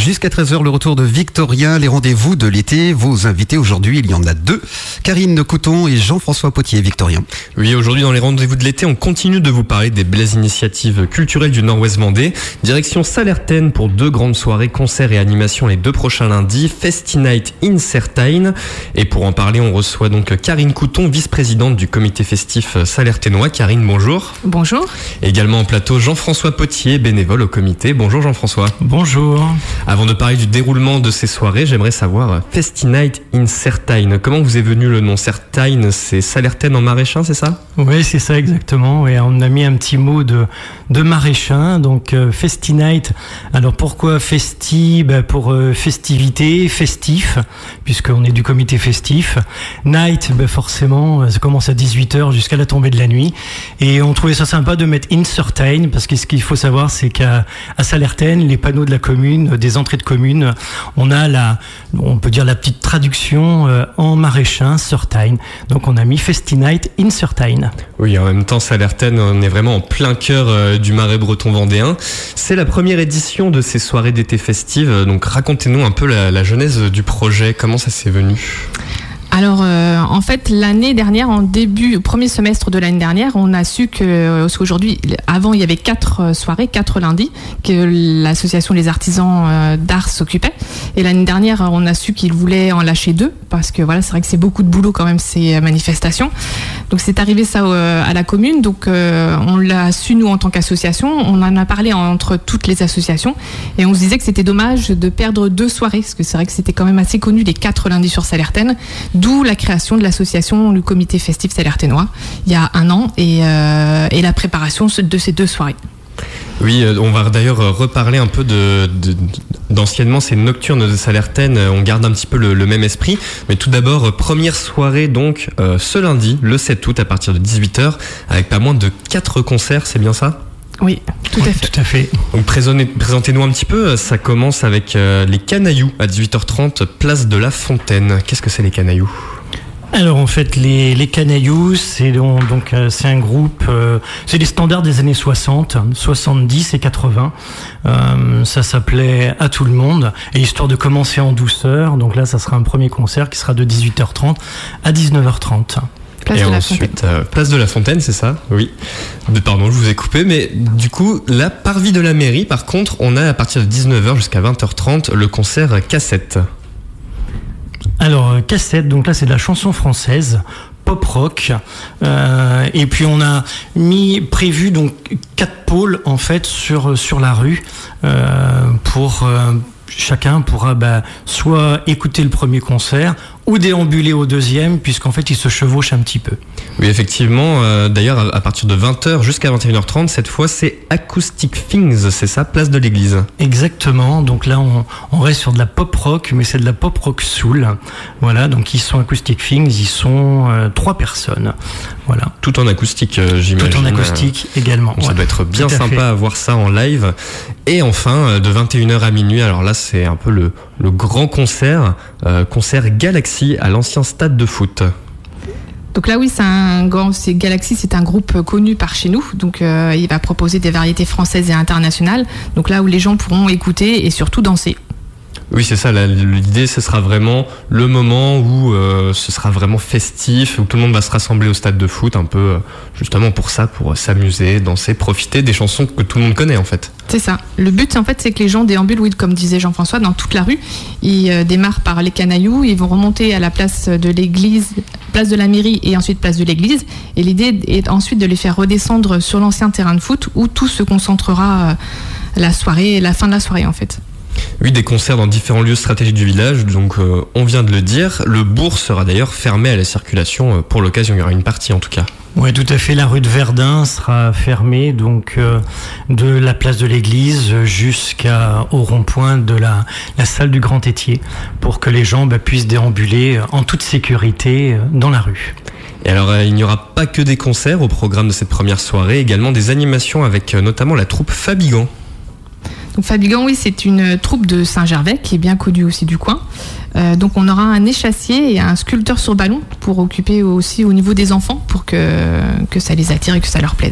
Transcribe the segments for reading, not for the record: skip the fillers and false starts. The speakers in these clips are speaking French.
Jusqu'à 13h, le retour de Victorien, les rendez-vous de l'été. Vos invités aujourd'hui, il y en a deux. Karine Couton et Jean-François Potier. Victorien. Oui, aujourd'hui dans les rendez-vous de l'été, on continue de vous parler des belles initiatives culturelles du Nord-Ouest Vendée. Direction Sallertaine pour 2 grandes soirées, concerts et animations les 2 prochains lundis. Festi Night in Certain. Et pour en parler, on reçoit donc Karine Couton, vice-présidente du comité festif sallertainois. Karine, bonjour. Bonjour. Et également en plateau, Jean-François Potier, bénévole au comité. Bonjour Jean-François. Bonjour. Avant de parler du déroulement de ces soirées, j'aimerais savoir Festi Night in Certain. Comment vous est venu le nom Certain? C'est Sallertaine en maraîchin, c'est ça? Oui, c'est ça exactement. Et on a mis un petit mot de maraîchin, donc Festi Night. Alors pourquoi Festi? Pour festivité, festif, puisqu'on est du comité festif. Night, forcément, ça commence à 18h jusqu'à la tombée de la nuit. Et on trouvait ça sympa de mettre in Certain, parce que ce qu'il faut savoir, c'est qu'à Sallertaine, les panneaux de la commune, des entrées de commune, on a on peut dire la petite traduction en maraîchin, Certain. Donc on a mis Festi Night in Certain. Oui, en même temps, Sallertaine, on est vraiment en plein cœur du Marais breton vendéen. C'est la première édition de ces soirées d'été festives. Donc racontez-nous un peu la genèse du projet. Comment ça s'est venu ? Alors, en fait, l'année dernière, au premier semestre de l'année dernière, on a su parce qu'aujourd'hui, avant, il y avait 4 soirées, 4 lundis, que l'association Les Artisans d'Ars s'occupait. Et l'année dernière, on a su qu'ils voulaient en lâcher 2, parce que voilà, c'est vrai que c'est beaucoup de boulot quand même, ces manifestations. Donc, c'est arrivé ça à la commune. Donc, on l'a su, nous, en tant qu'association. On en a parlé entre toutes les associations. Et on se disait que c'était dommage de perdre 2 soirées, parce que c'est vrai que c'était quand même assez connu, les 4 lundis sur Sallertaine. D'où la création de l'association du comité festif sallertainois il y a 1 an et la préparation de ces 2 soirées. Oui, on va d'ailleurs reparler un peu d'anciennement ces nocturnes de Sallertaine. On garde un petit peu le même esprit. Mais tout d'abord, première soirée donc ce lundi, le 7 août à partir de 18h, avec pas moins de 4 concerts, c'est bien ça ? Oui, tout à fait. Donc présentez-nous un petit peu. Ça commence avec les Canailloux à 18h30, place de la Fontaine. Qu'est-ce que c'est les Canailloux ? Alors en fait les Canailloux, c'est un groupe, c'est des standards des années 60, 70 et 80. Ça s'appelait À tout le monde, et histoire de commencer en douceur, donc là ça sera un premier concert qui sera de 18h30 à 19h30. Et ensuite, place de la Fontaine, c'est ça ? Oui. Pardon, je vous ai coupé, mais du coup, là, parvis de la mairie, par contre, on a à partir de 19h jusqu'à 20h30 le concert Cassette. Alors, Cassette, donc là, c'est de la chanson française, pop rock, et puis on a prévu donc 4 pôles en fait sur la rue pour chacun pourra soit écouter le premier concert ou déambuler au deuxième, puisqu'en fait ils se chevauchent un petit peu. Oui, effectivement, d'ailleurs à partir de 20h jusqu'à 21h30, cette fois c'est Acoustic Things, c'est ça, place de l'église. Exactement, donc là on reste sur de la pop rock, mais c'est de la pop rock soul. Voilà, donc ils sont Acoustic Things, ils sont 3 personnes. Voilà. Tout en acoustique, j'imagine. Tout en acoustique également. Donc ça doit être bien sympa à voir ça en live. Et enfin, de 21h à minuit, alors là c'est un peu le grand concert, concert Galaxy à l'ancien stade de foot. Donc là oui, c'est Galaxy, c'est un groupe connu par chez nous, donc il va proposer des variétés françaises et internationales, donc là où les gens pourront écouter et surtout danser. Oui, c'est ça, l'idée ce sera vraiment le moment où ce sera vraiment festif, où tout le monde va se rassembler au stade de foot, un peu justement pour ça, pour s'amuser, danser, profiter des chansons que tout le monde connaît en fait. C'est ça, le but en fait c'est que les gens déambulent, oui, comme disait Jean-François, dans toute la rue. Ils démarrent par les Canailloux, ils vont remonter à la place de l'église, place de la mairie et ensuite place de l'église, et l'idée est ensuite de les faire redescendre sur l'ancien terrain de foot où tout se concentrera la fin de la soirée en fait. Oui, des concerts dans différents lieux stratégiques du village, donc on vient de le dire. Le bourg sera d'ailleurs fermé à la circulation pour l'occasion, il y aura une partie en tout cas. Oui, tout à fait, la rue de Verdun sera fermée, donc de la place de l'église jusqu'au rond-point de la salle du Grand Étier, pour que les gens puissent déambuler en toute sécurité dans la rue. Et alors, il n'y aura pas que des concerts au programme de cette première soirée, également des animations avec notamment la troupe Fabigan. Donc Fabigan, oui, c'est une troupe de Saint-Gervais qui est bien connue aussi du coin. Donc on aura un échassier et un sculpteur sur ballon pour occuper aussi au niveau des enfants pour que ça les attire et que ça leur plaise.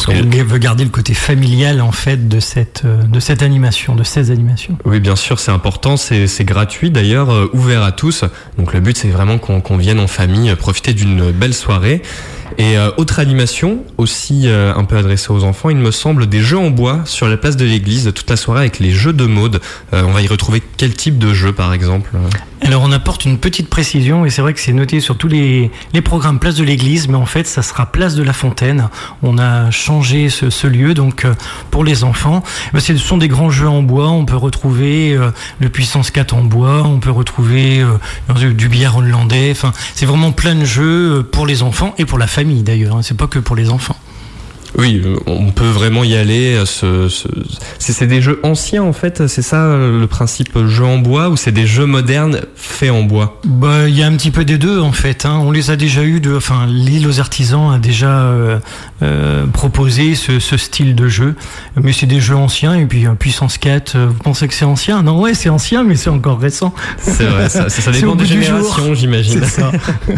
Parce qu'on veut garder le côté familial en fait de cette animation, de ces animations. Oui, bien sûr, c'est important, c'est gratuit d'ailleurs, ouvert à tous. Donc le but c'est vraiment qu'on vienne en famille profiter d'une belle soirée. Et autre animation aussi un peu adressée aux enfants, il me semble, des jeux en bois sur la place de l'église toute la soirée avec les jeux de Maud. On va y retrouver quel type de jeu par exemple? Alors on apporte une petite précision, et c'est vrai que c'est noté sur tous les programmes place de l'église, mais en fait ça sera place de la Fontaine. On a changé ce lieu, donc pour les enfants, ce sont des grands jeux en bois. On peut retrouver le Puissance 4 en bois, on peut retrouver du billard hollandais. Enfin, c'est vraiment plein de jeux pour les enfants et pour la famille d'ailleurs, c'est pas que pour les enfants. Oui, on peut vraiment y aller. C'est des jeux anciens en fait, c'est ça le principe jeu en bois, ou c'est des jeux modernes faits en bois? Il y a un petit peu des deux en fait. On les a déjà eu. L'île aux artisans a déjà proposé ce style de jeu, mais c'est des jeux anciens. Et puis Puissance 4, vous pensez que c'est ancien? Non, ouais, c'est ancien, mais c'est encore récent. C'est vrai, ça dépend des générations, j'imagine. C'est ça.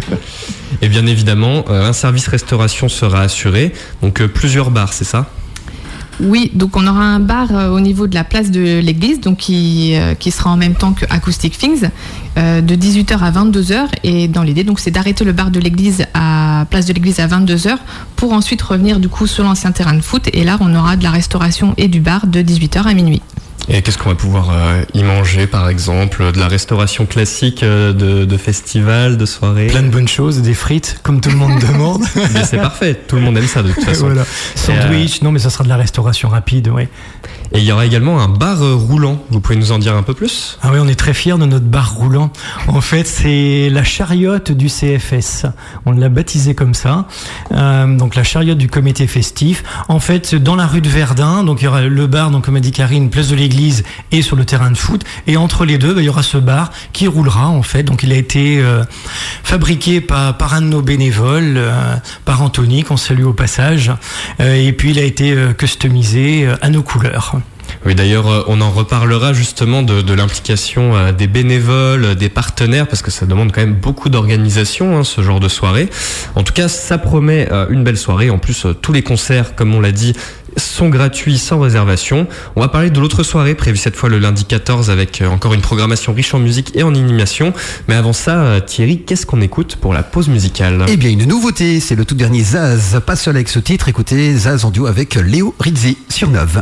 Et bien évidemment, un service restauration sera assuré. Donc plusieurs bars, c'est ça? Oui, donc on aura un bar au niveau de la place de l'église, donc qui sera en même temps que Acoustic Things, de 18h à 22h. Et dans l'idée, donc, c'est d'arrêter le bar de l'église à place de l'église à 22h pour ensuite revenir du coup sur l'ancien terrain de foot. Et là, on aura de la restauration et du bar de 18h à minuit. Et qu'est-ce qu'on va pouvoir y manger, par exemple? De la restauration classique de festival, de soirée? Plein de bonnes choses, des frites, comme tout le monde demande. Mais c'est parfait, tout le monde aime ça de toute façon. Voilà. Sandwich, non mais ça sera de la restauration rapide, ouais. Et il y aura également un bar roulant. Vous pouvez nous en dire un peu plus? Ah oui, on est très fiers de notre bar roulant. En fait, c'est la chariote du CFS. On l'a baptisé comme ça. Donc la chariote du comité festif. En fait, dans la rue de Verdun, donc il y aura le bar, donc comme a dit Karine, place de l'église et sur le terrain de foot. Et entre les deux, il y aura ce bar qui roulera en fait. Donc il a été fabriqué par un de nos bénévoles, par Anthony, qu'on salue au passage. Et puis il a été customisé à nos couleurs. Oui, d'ailleurs, on en reparlera justement de l'implication des bénévoles, des partenaires, parce que ça demande quand même beaucoup d'organisation, ce genre de soirée. En tout cas, ça promet une belle soirée. En plus, tous les concerts, comme on l'a dit, sont gratuits sans réservation. On va parler de l'autre soirée, prévue cette fois le lundi 14, avec encore une programmation riche en musique et en animation. Mais avant ça, Thierry, qu'est-ce qu'on écoute pour la pause musicale? Eh bien, une nouveauté, c'est le tout dernier Zaz. Pas seul avec ce titre, écoutez Zaz en duo avec Léo Rizzi sur Neuve.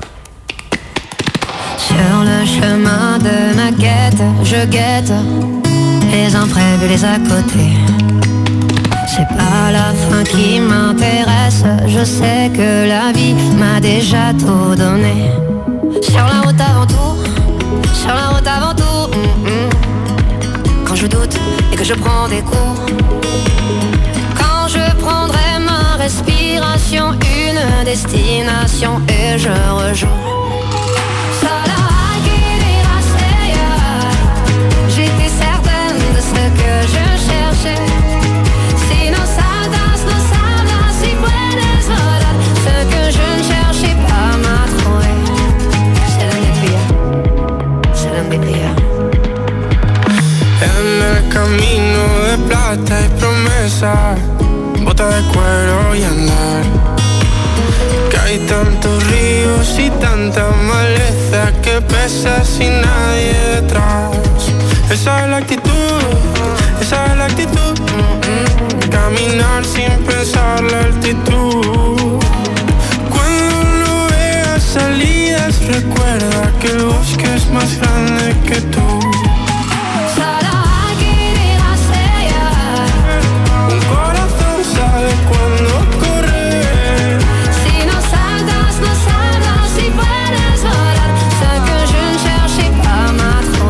Sur le chemin de ma quête, je guette les imprévus, les à côté. C'est pas la fin qui m'intéresse, je sais que la vie m'a déjà tout donné. Sur la route avant tout, sur la route avant tout. Quand je doute et que je prends des coups, quand je prendrai ma respiration, une destination et je rejoins. J'étais certaine de ce que je cherchais. Si nos saldas, si puedes volar, ce que je ne cherchais pas m'a trouvé. C'est l'envidia. En el camino de plata y promesa, bota de cuero y andar. Que hay tantos ríos y tanta maleza que pesa sin nadie detrás. Esa es la actitud, esa es la actitud. Caminar sin pensar la altitud. Cuando no veas salidas, recuerda que el bosque es más grande que tú. Un corazón sabe cuándo correr. Si no saltas, si puedes volar, ce que je ne cherchais pas m'a trouvé.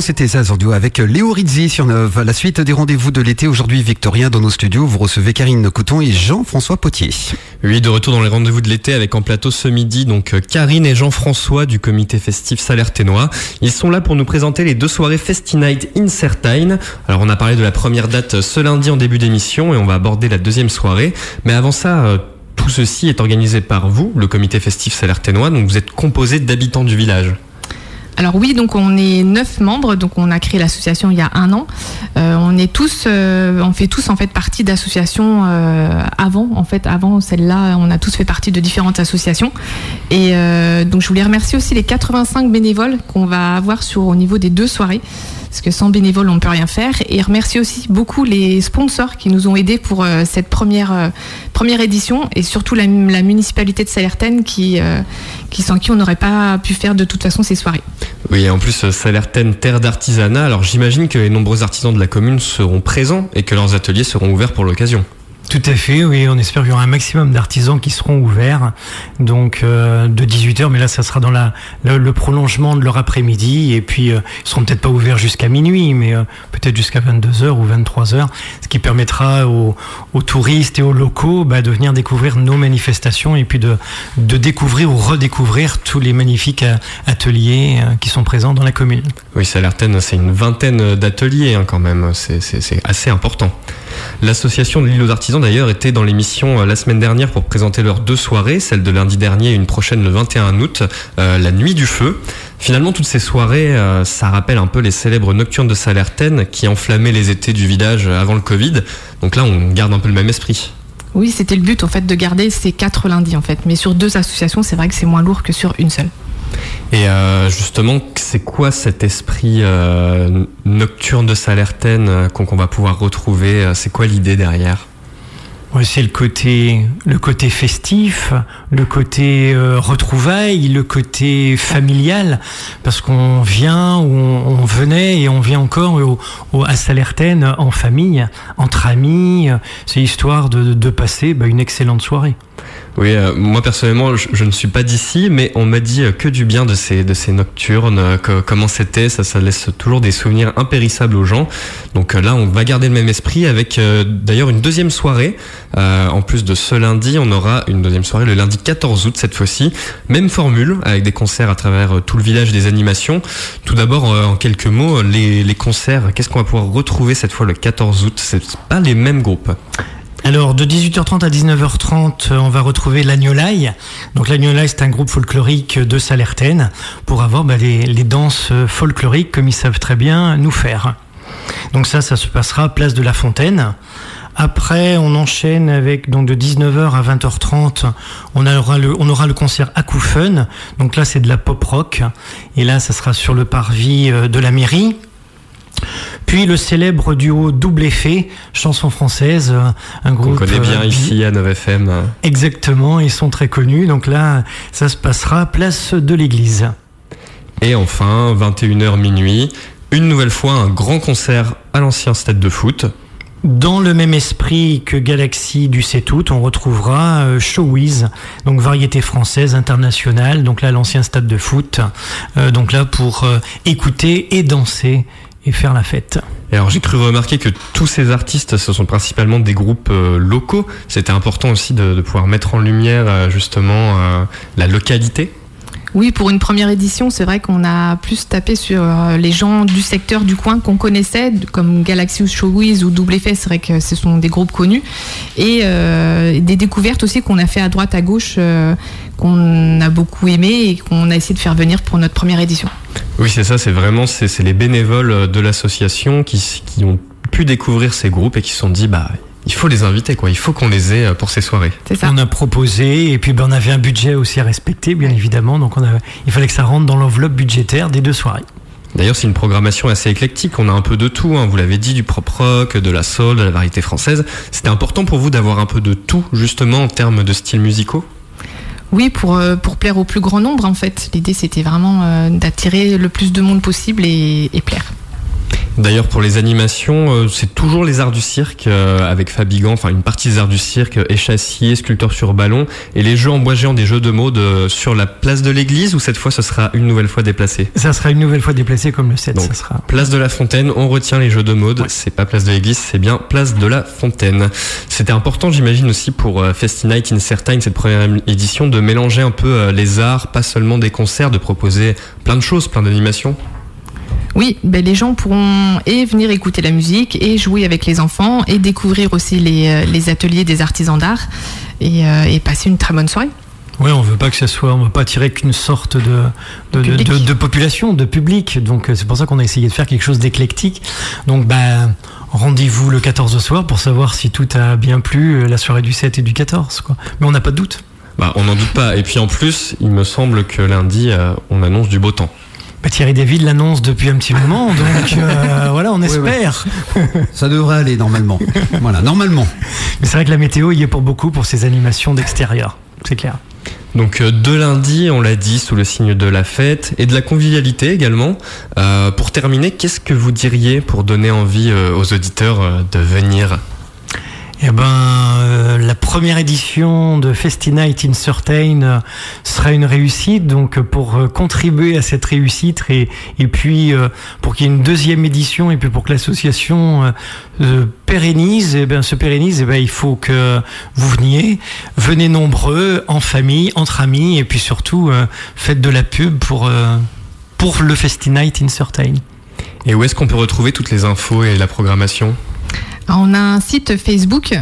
c'était Zaz en duo avec Léo Rizzi sur Neuve. La suite des rendez-vous de l'été aujourd'hui, Victorien, dans nos studios. Vous recevez Karine Couton et Jean-François Potier. Oui, de retour dans les rendez-vous de l'été avec en plateau ce midi, donc Karine et Jean-François du comité festif Salertainois. Ils sont là pour nous présenter les 2 soirées Festi Night Incertain. Alors on a parlé de la première date ce lundi en début d'émission et on va aborder la deuxième soirée. Mais avant ça, tout ceci est organisé par vous, le comité festif Salertainois, donc vous êtes composé d'habitants du village. Alors oui, donc on est 9 membres, donc on a créé l'association il y a 1 an. On fait tous en fait partie d'associations avant celle-là, on a tous fait partie de différentes associations. Et donc je voulais remercier aussi les 85 bénévoles qu'on va avoir au niveau des 2 soirées. Parce que sans bénévoles, on ne peut rien faire. Et remercier aussi beaucoup les sponsors qui nous ont aidés pour cette première édition. Et surtout la municipalité de Salertaine sans qui on n'aurait pas pu faire de toute façon ces soirées. Oui, et en plus, Salertaine, terre d'artisanat. Alors j'imagine que les nombreux artisans de la commune seront présents et que leurs ateliers seront ouverts pour l'occasion. Tout à fait, oui, on espère qu'il y aura un maximum d'artisans qui seront ouverts, donc de 18h, mais là ça sera dans le prolongement de leur après-midi, et puis ils seront peut-être pas ouverts jusqu'à minuit, mais peut-être jusqu'à 22h ou 23h, ce qui permettra aux touristes et aux locaux de venir découvrir nos manifestations et puis de découvrir ou redécouvrir tous les magnifiques ateliers qui sont présents dans la commune. Oui, Salertaine, c'est une vingtaine d'ateliers quand même, c'est assez important. L'association de l'île aux artisans d'ailleurs était dans l'émission la semaine dernière pour présenter leurs 2 soirées, celle de lundi dernier et une prochaine le 21 août, la Nuit du Feu. Finalement, toutes ces soirées, ça rappelle un peu les célèbres nocturnes de Salertaine qui enflammaient les étés du village avant le Covid. Donc là, on garde un peu le même esprit. Oui, c'était le but en fait de garder ces 4 lundis en fait, mais sur 2 associations, c'est vrai que c'est moins lourd que sur une seule. Et justement, c'est quoi cet esprit nocturne de Salertaine qu'on va pouvoir retrouver? C'est quoi l'idée derrière? Ouais, c'est le côté festif, le côté retrouvailles, le côté familial, parce qu'on vient, ou on venait et on vient encore à Salertaine en famille, entre amis. C'est histoire de passer une excellente soirée. Oui, moi personnellement, je ne suis pas d'ici, mais on m'a dit que du bien de ces nocturnes, comment c'était, ça laisse toujours des souvenirs impérissables aux gens. Donc là, on va garder le même esprit avec d'ailleurs une deuxième soirée. En plus de ce lundi, on aura une deuxième soirée le lundi 14 août cette fois-ci. Même formule, avec des concerts à travers tout le village, des animations. Tout d'abord, en quelques mots, les concerts, qu'est-ce qu'on va pouvoir retrouver cette fois le 14 août? C'est pas les mêmes groupes. Alors, de 18h30 à 19h30, on va retrouver l'Agnolaï. Donc, l'Agnolaï, c'est un groupe folklorique de Salertaine pour avoir les danses folkloriques comme ils savent très bien nous faire. Donc ça se passera place de la Fontaine. Après, on enchaîne avec, donc de 19h à 20h30, on aura le concert Akoufen. Donc là, c'est de la pop rock. Et là, ça sera sur le parvis de la mairie. Puis le célèbre duo Double Effet, chanson française, un groupe qu'on connaît bien ici à 9FM. Exactement, ils sont très connus. Donc là, ça se passera place de l'église. Et enfin, 21h minuit, une nouvelle fois un grand concert à l'ancien stade de foot. Dans le même esprit que Galaxy du 7 août, on retrouvera Showwiz, donc variété française internationale. Donc là, l'ancien stade de foot. Donc là, pour écouter et danser et faire la fête. Et alors j'ai cru remarquer que tous ces artistes, ce sont principalement des groupes locaux. C'était important aussi de pouvoir mettre en lumière justement la localité. Oui, pour une première édition, c'est vrai qu'on a plus tapé sur les gens du secteur du coin qu'on connaissait, comme Galaxy ou Showwiz ou Double Effet, c'est vrai que ce sont des groupes connus. Et des découvertes aussi qu'on a fait à droite, à gauche, qu'on a beaucoup aimé et qu'on a essayé de faire venir pour notre première édition. Oui, c'est ça, c'est les bénévoles de l'association qui ont pu découvrir ces groupes et qui se sont dit, il faut les inviter, il faut qu'on les ait pour ces soirées. C'est ça. On a proposé, et puis on avait un budget aussi à respecter, bien évidemment, donc il fallait que ça rentre dans l'enveloppe budgétaire des 2 soirées. D'ailleurs, c'est une programmation assez éclectique, on a un peu de tout, vous l'avez dit, du pop rock, de la soul, de la variété française. C'était important pour vous d'avoir un peu de tout, justement, en termes de styles musicaux ? Oui, pour plaire au plus grand nombre, en fait. L'idée, c'était vraiment d'attirer le plus de monde possible et plaire. D'ailleurs, pour les animations, c'est toujours les arts du cirque avec Fabigan, enfin une partie des arts du cirque, échassier, sculpteur sur ballon, et les jeux en bois géant des jeux de mots sur la place de l'église, ou cette fois ce sera une nouvelle fois déplacé? Ça sera une nouvelle fois déplacé comme le 7. Donc, ça sera... place de la Fontaine, on retient les jeux de mode, ouais. C'est pas place de l'église, c'est bien place de la Fontaine. C'était important, j'imagine aussi pour Festi Night Incertain, cette première édition, de mélanger un peu les arts, pas seulement des concerts, de proposer plein de choses, plein d'animations. Oui, les gens pourront venir écouter la musique et jouer avec les enfants et découvrir aussi les ateliers des artisans d'art et passer une très bonne soirée. Oui, on veut pas que ça soit, on veut pas attirer qu'une sorte de population, de public. Donc c'est pour ça qu'on a essayé de faire quelque chose d'éclectique. Donc rendez-vous le 14 au soir pour savoir si tout a bien plu la soirée du 7 et du 14, quoi. Mais on n'a pas de doute. On n'en doute pas. Et puis en plus, il me semble que lundi, on annonce du beau temps. Thierry David l'annonce depuis un petit moment, donc voilà, on espère. Ouais. Ça devrait aller normalement. Voilà, normalement. Mais c'est vrai que la météo y est pour beaucoup pour ces animations d'extérieur, c'est clair. Donc de lundi, on l'a dit, sous le signe de la fête et de la convivialité également. Pour terminer, qu'est-ce que vous diriez pour donner envie aux auditeurs de venir ? La première édition de Festi Night Incertain sera une réussite, donc pour contribuer à cette réussite et puis pour qu'il y ait une deuxième édition et puis pour que l'association se pérennise, il faut que vous venez nombreux, en famille, entre amis, et puis surtout faites de la pub pour le Festi Night Incertain. Et où est-ce qu'on peut retrouver toutes les infos et la programmation ? On a un site Facebook,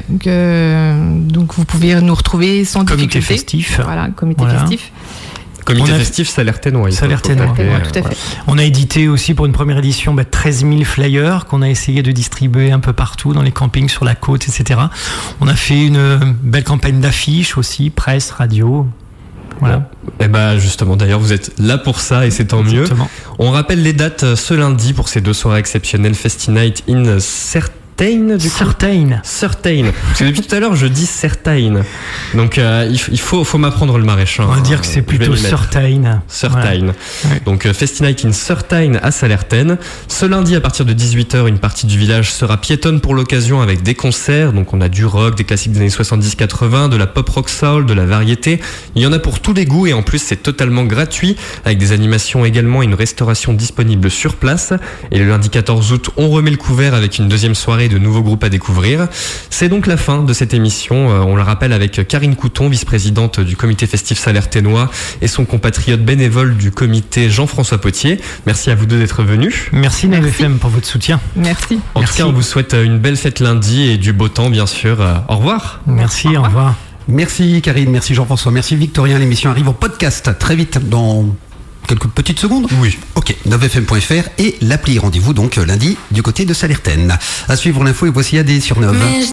donc vous pouvez nous retrouver sans difficulté. Comité festif. Voilà, comité festif. Comité festif Salers-Ténois. Salers-Ténois, tout à fait. On a édité aussi pour une première édition 13 000 flyers qu'on a essayé de distribuer un peu partout dans les campings, sur la côte, etc. On a fait une belle campagne d'affiches aussi, presse, radio. Voilà. Et justement, d'ailleurs, vous êtes là pour ça et c'est tant mieux. On rappelle les dates ce lundi pour ces 2 soirées exceptionnelles, Festi Night Incertain. Certain. Parce que depuis tout à l'heure, je dis certain. Donc, il faut m'apprendre le maraîchin. On va dire que c'est plutôt certain. Voilà. Donc, Festi Night Incertain à Salers-Ténois. Ce lundi, à partir de 18h, une partie du village sera piétonne pour l'occasion avec des concerts. Donc, on a du rock, des classiques des années 70-80, de la pop rock soul, de la variété. Il y en a pour tous les goûts et en plus, c'est totalement gratuit avec des animations également et une restauration disponible sur place. Et le lundi 14 août, on remet le couvert avec une deuxième soirée de nouveaux groupes à découvrir. C'est donc la fin de cette émission. On le rappelle avec Karine Couton, vice-présidente du comité festif Salers-Ténois, et son compatriote bénévole du comité Jean-François Potier. Merci à vous deux d'être venus. Merci NAVFM pour votre soutien. Merci. En tout cas, on vous souhaite une belle fête lundi et du beau temps, bien sûr. Au revoir. Merci, au revoir. Merci Karine, merci Jean-François, merci Victorien. L'émission arrive en podcast très vite dans quelques petites secondes. Oui. Ok, 9fm.fr et l'appli. Rendez-vous donc lundi du côté de Salers-Ténois. À suivre l'info et voici AD sur 9.